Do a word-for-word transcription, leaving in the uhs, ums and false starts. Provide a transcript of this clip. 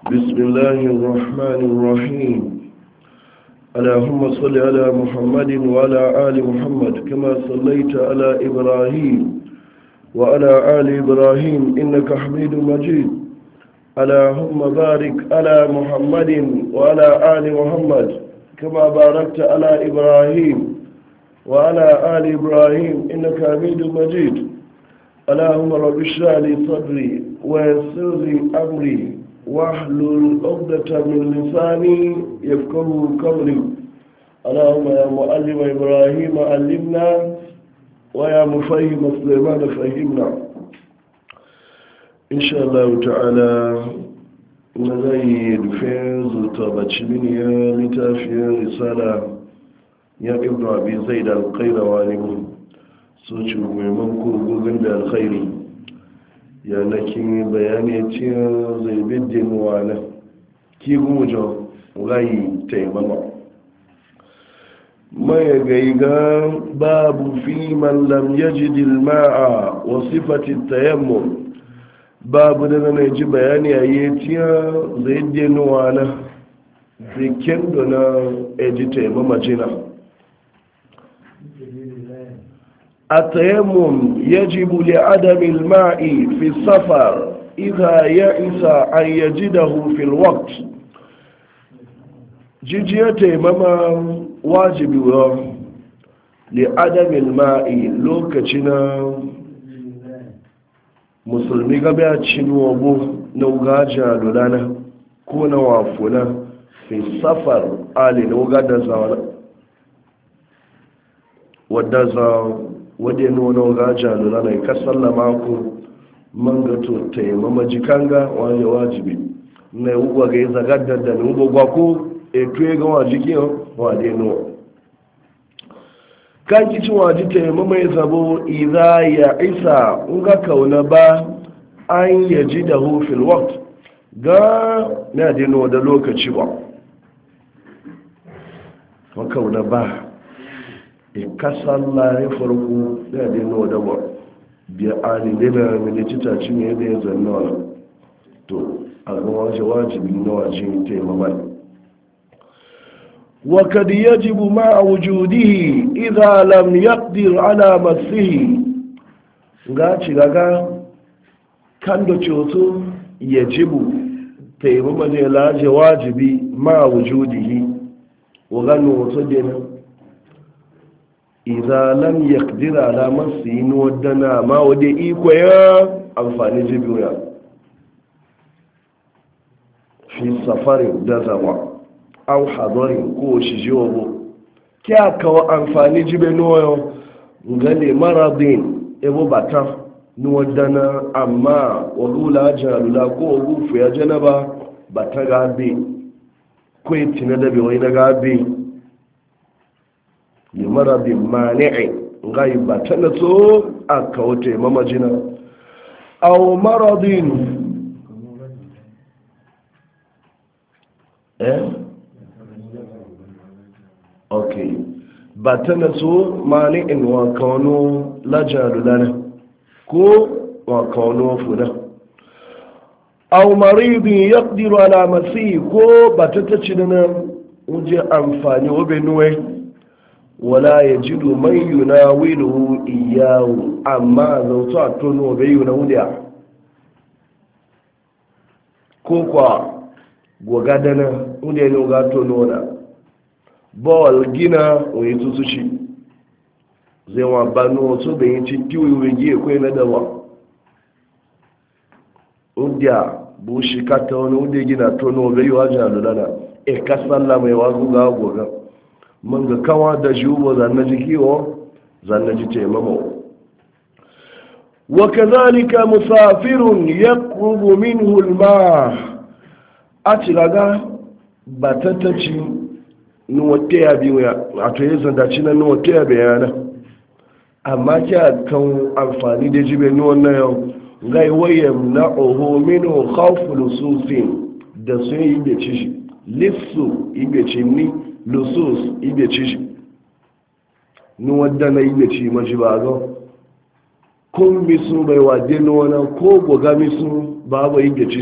بسم الله الرحمن الرحيم. اللهم صل على محمد وعلى آل محمد كما صليت على إبراهيم وعلى آل إبراهيم إنك حميد مجيد. اللهم بارك على محمد وعلى آل محمد كما باركت على إبراهيم وعلى آل إبراهيم إنك حميد مجيد. اللهم رب اشرح لي صدري ويسر لي أمري واحلل عقدة من لساني يفقهوا قولي. اللهم يا معلم إبراهيم علمنا ويا مفهم سليمان فهمنا. إن شاء الله تعالى نزيد فيز طبتشمينيا لتافيا رسالة يا ابن أبي زيد القيرواني سوچو ميمنكو غوغن الخير ya naki bayani cin zai bidin wane ki gujo gai taimama mai gaiga babu fi man lam yajid al-ma'a wa sifati tayammum babu da na ji bayani yayi tiya zai din wane zikin da na eji taimama jina. التيمم يجب لعدم الماء في السفر إذا يئس أن يجده في الوقت. جيجي تيمم واجب لعدم الماء لوكتنا musulmi gabe a cin wabo na ugaja lulana ko na wafuna fi safar ali na ugadar zawana wadda zawana wadda ya nuna gaja lura na ka sallama ku man gato ta yi mamajikanga wani wajibi na yi ga yi zagadar da nubo gwako e tuye ga wajiki wadda ya nuna kan kicin waji ta yi mamaye zabo iza ya isa nga kauna ba an yaji da hufil wakt ga na da nuna da lokaci ba kauna ba ikasalla ya farko da dai nawa da ba biya ani da na militita ci ne da ya zanna wala to a ga waje wajibi na waje ta yi mamai wa kad yajibu ma wujudihi idha lam yaqdir ala masihi ga ci gaga kan do coto yajibu ta yi mamai laje wajibi ma wujudihi wa gano wato dena idza lam yaqdir ala masin wadana ma wade iko ya amfani jibiya fi safari da zama aw hadari ko shi jobo kya ka amfani jibe noyo ngale maradin ebo bata no wadana amma wagula jalula ko gufu ya janaba bata gabe ko tina da be wai na gabe yi marabin mani'i gai ba ta naso a kawote mamajina au maradin eh ok ba ta naso mani'in wa kawono lajarulana ko wa kawono funa au maridin ya ƙdiru alamasi ko ba ta ta ci na wuje amfani wabe nuwai wala ya jidu mai yuna wilu iyawu amma zautu a tono bai yuna wudiya ko kwa gwagadana wudiya ne ga tono na bawal gina wani tutuci zai wa banu wato bai yi ci kiwi wigi ya kwai na dawa wudiya bushi kata wani wudiya gina tono bai yi wajen alulana e kasalla mai wagu ga gwagan man ga kawa da shubo zanna jikiwo zanna ji taimamo wa kadhalika musafirun yaqrubu minhu alma atilaga batataci nuwate ya biya ato yezan da cinan nuwate ya bayana amma kya kan amfani da jibe ni wannan yau gai wayam na oho minhu khawfu lususin da sun yi da cishi lissu ibe cinni lusus ibe ci shi ni wadda na ibe ci maji ba zo kun misu bai wade ni wani ko goga misu babu ibe ci